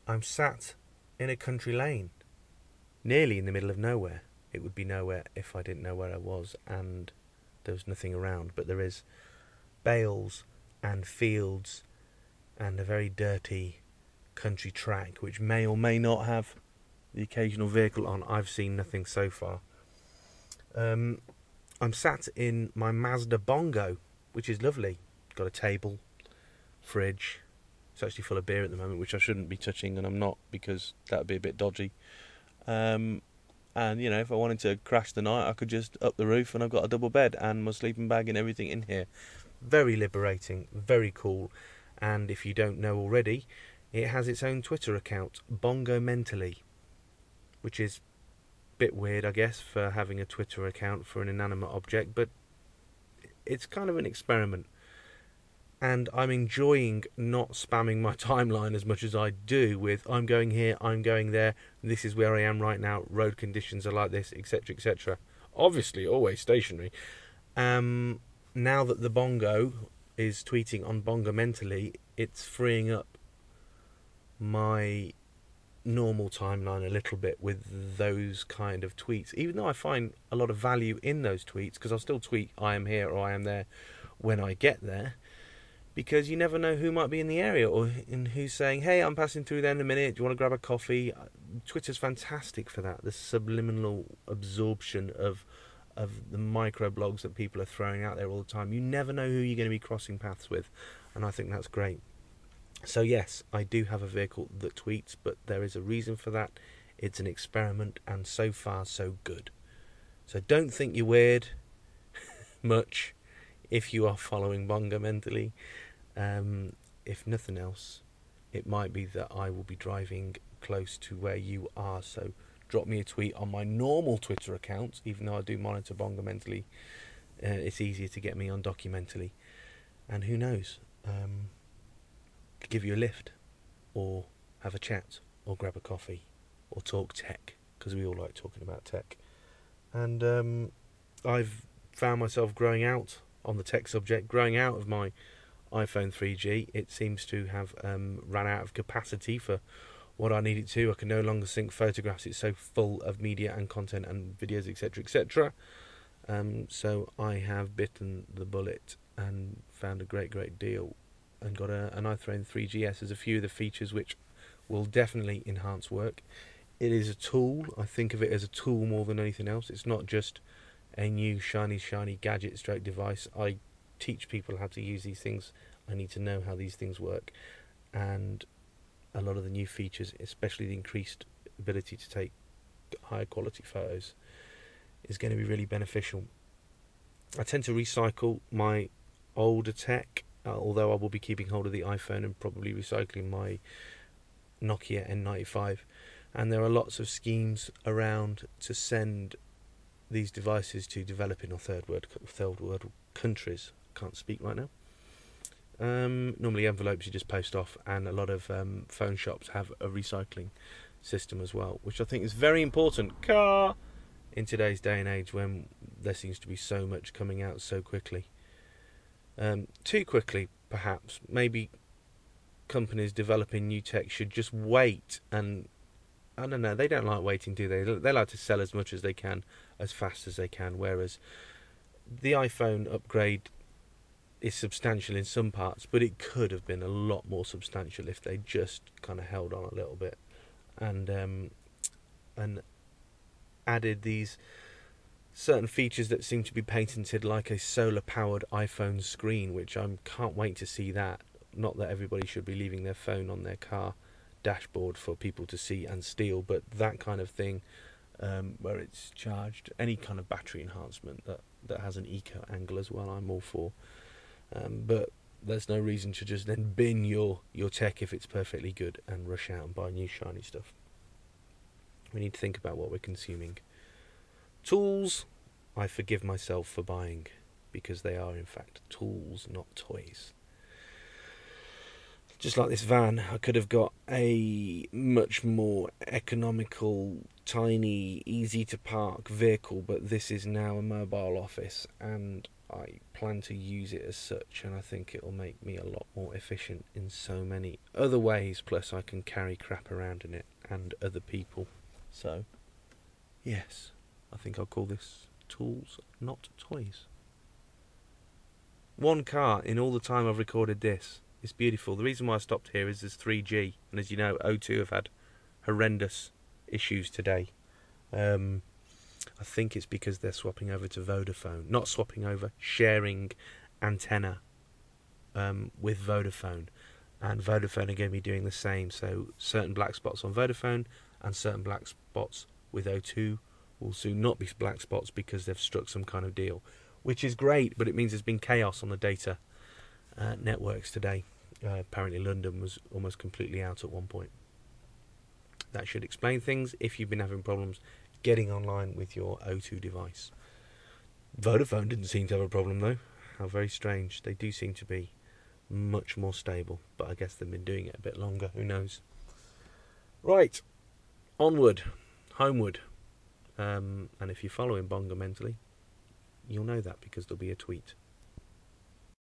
I'm sat in a country lane, nearly in the middle of nowhere. It would be nowhere if I didn't know where I was and there was nothing around, but there is bales and fields and a very dirty country track which may or may not have the occasional vehicle on. I've seen nothing so far. I'm sat in my Mazda Bongo, which is lovely. Got a table, fridge. It's actually full of beer at the moment, which I shouldn't be touching, and I'm not, because that would be a bit dodgy. And, you know, if I wanted to crash the night, I could just up the roof, and I've got a double bed and my sleeping bag and everything in here. Very liberating, very cool. And if you don't know already, it has its own Twitter account, Bongo Mentally, which is a bit weird, I guess, for having a Twitter account for an inanimate object, but it's kind of an experiment. And I'm enjoying not spamming my timeline as much as I do with I'm going here, I'm going there, this is where I am right now, road conditions are like this, etc, etc. Obviously always stationary. Now that the Bongo is tweeting on Bongo Mentally, it's freeing up my normal timeline a little bit with those kind of tweets, even though I find a lot of value in those tweets, because I'll still tweet I am here or I am there when I get there, because you never know who might be in the area or who's saying, hey, I'm passing through there in a minute, do you want to grab a coffee? Twitter's fantastic for that, the subliminal absorption of the microblogs that people are throwing out there all the time. You never know who you're going to be crossing paths with, and I think that's great. So yes, I do have a vehicle that tweets, but there is a reason for that. It's an experiment, and so far so good. So don't think you're weird much if you are following Bongo Mentally. If nothing else, it might be that I will be driving close to where you are, so drop me a tweet on my normal Twitter account, even though I do monitor Bongo Mentally. It's easier to get me on Documentally. And who knows, give you a lift, or have a chat, or grab a coffee, or talk tech, because we all like talking about tech. And I've found myself growing out on the tech subject, growing out of my iPhone 3G. It seems to have ran out of capacity for what I need it to. I can no longer sync photographs. It's so full of media and content and videos, etc, etc. So I have bitten the bullet and found a great deal and got an iPhone 3GS. There's a few of the features which will definitely enhance work. It is a tool. I think of it as a tool more than anything else. It's not just a new shiny gadget stroke device. I teach people how to use these things. I need to know how these things work, and a lot of the new features, especially the increased ability to take higher quality photos, is going to be really beneficial. I tend to recycle my older tech, although I will be keeping hold of the iPhone and probably recycling my Nokia N95. And there are lots of schemes around to send these devices to developing or third world countries. Can't speak right now. Normally envelopes you just post off, and a lot of phone shops have a recycling system as well, which I think is very important in today's day and age when there seems to be so much coming out so quickly. Too quickly, perhaps. Maybe companies developing new tech should just wait, and I don't know, they don't like waiting, do they? They like to sell as much as they can, as fast as they can, whereas the iPhone upgrade is substantial in some parts, but it could have been a lot more substantial if they just kind of held on a little bit and added these certain features that seem to be patented, like a solar-powered iPhone screen, which I can't wait to see that. Not that everybody should be leaving their phone on their car dashboard for people to see and steal, but that kind of thing, where it's charged, any kind of battery enhancement that has an eco angle as well, I'm all for. But there's no reason to just then bin your tech if it's perfectly good and rush out and buy new shiny stuff. We need to think about what we're consuming. Tools, I forgive myself for buying, because they are in fact tools, not toys. Just like this van, I could have got a much more economical, tiny, easy to park vehicle, but this is now a mobile office, and I plan to use it as such, and I think it'll make me a lot more efficient in so many other ways. Plus, I can carry crap around in it and other people. So, yes, I think I'll call this Tools, Not Toys. One car in all the time I've recorded this. It's beautiful. The reason why I stopped here is there's 3G, and as you know, O2 have had horrendous issues today. I think it's because they're swapping over to Vodafone. Not swapping over, sharing antenna with Vodafone. And Vodafone are going to be doing the same. So certain black spots on Vodafone and certain black spots with O2 will soon not be black spots because they've struck some kind of deal. Which is great, but it means there's been chaos on the data networks today. Apparently London was almost completely out at one point. That should explain things if you've been having problems getting online with your O2 device. Vodafone didn't seem to have a problem though. How very strange. They do seem to be much more stable, but I guess they've been doing it a bit longer, who knows. Right, onward, homeward. And if you're following Bonga mentally, you'll know that because there'll be a tweet.